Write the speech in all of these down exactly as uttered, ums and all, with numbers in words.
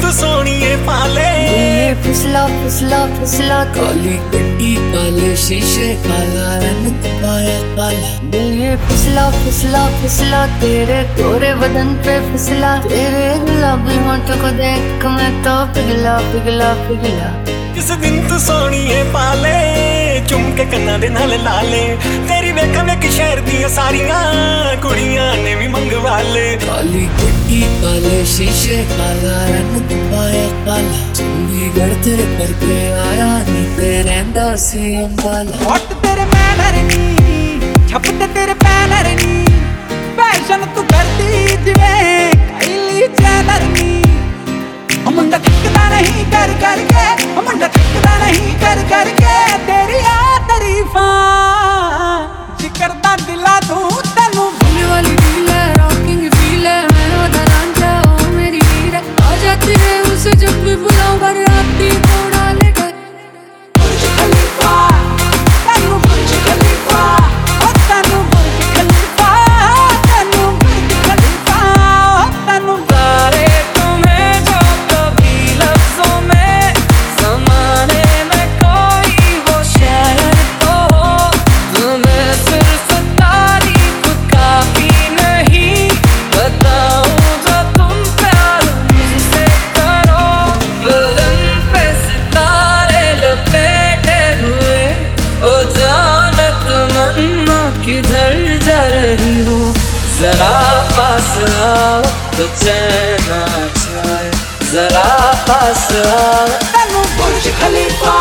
तू सोनिए पाले। फिसला फिसला फिसला काली गड्डी काले शीशे काला रंग पाया काला। दिल ये फिसला फिसला फिसला तेरे गोरे बदन पे फिसला। तेरे गुलाबी होंठों को देख मैं तो पिघला पिघला पिघला। इस दिन तू सोनिए पाले चुम के कन्ना दे नाल लाले। तेरी वेख वेख शहर दियां सारियां कुड़ियां ने भी मंगवा ले। काली गड्डी काले शीशे काला रंग पाया काला। चंडीगढ़ तेरे करके आया नी ते रहिंदा सी अंबाला। हट तेरे मैनर नी छपते तेरे पैनर नी। फैशन तू करदी जिवें काइली चैनर नी। मुंडा थकदा नहीं कर करके मुंडा थकदा नहीं कर करके। तेरी आ तारीफां जिकरदा दिला तू तैनू। भूल वाली फील है रॉकिंग फील है मैं ओदा रांझा ओ मेरी हीर है। आ जाती है उसे जब भी बुलाऊं पर आती थोड़ा लेकर। बुर्ज खलीफा तैनू बुर्ज खलीफा ओ तैनू बुर्ज खलीफा तैनू बुर्ज खलीफा ओ तैनू। सारे तुम्हें जो कभी लफ्जों में ज़माने में कोई वो शहर तो हो। तुम्हें सिर्फ तारीफ काफी नहीं बताऊं जो तुम प्यार मुझसे करो। बदन पे सितारे लपेटे हुए ओ जाने तमन्ना किधर जा रही हो। जरा पास आओ तो चैन आ जाए। जरा पास आओ तैनू बुर्ज खलीफा।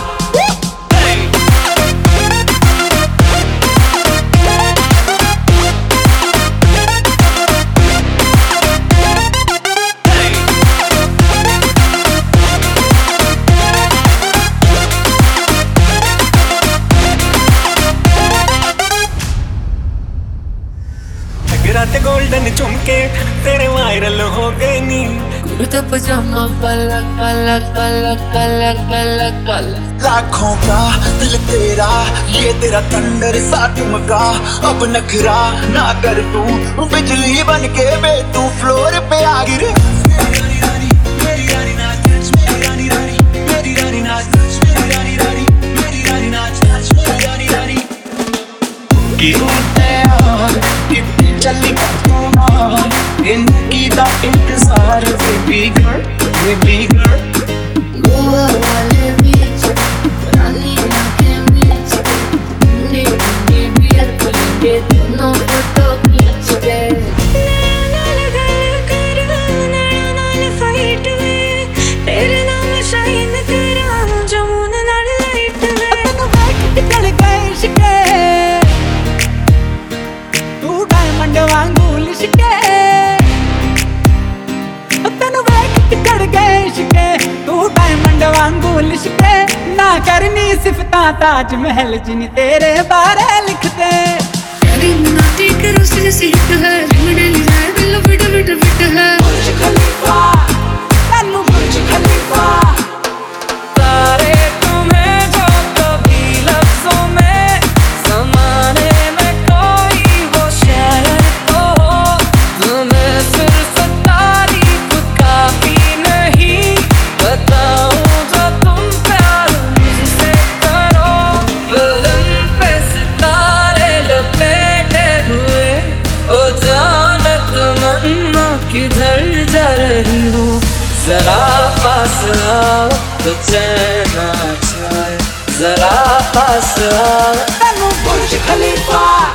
रात गोल्डन चुमके तेरे वायरल हो गए नी। कुर्ता पजामा काला काला काला काला काला काला। लाखों का दिल तेरा ये तेरा थंडर सा ठुमका। अब नखरा ना कर तू बिजली बन के बे तू फ्लोर पे आ गिरे। चली इनकी दा इंतजार baby girl baby girl. Goa वाले बीच रानी के बीच मुंडे मुंडे बियर पीके दोनों फोटो खींच के। नाल गल कर नाल फाइट में तेरे नाम शाइन करा जमुन नाल लाइट में। तैनू बैठ के चढ़ गए इश्के तू डायमंड वांगू लिशके। तैनू बैठ के चढ़ गए इश्के तू डायमंड वांगू लिशके। ना करनी सिफतां ताज महल जिन तेरे बारे लिखते। रिंग ना टेकर उससे सीट है रिंग डेली है दिल फिट फिट फिट है। बुर्ज खलीफा तैनू बुर्ज खलीफा। सारे तुम्हें जो कभी लफ्जों में ज़माने में कोई वो शहर तो हो। तुम्हें सिर्फ तारीफ काफी नहीं बताऊं जो तुम प्यार मुझसे करो। बदन पे सितारे लपेटे हुए ओ जाने तमन्ना किधर जा रही हो। जरा पास आओ तो चैन आ जाए। जरा पास आओ तैनू बुर्ज खलीफा।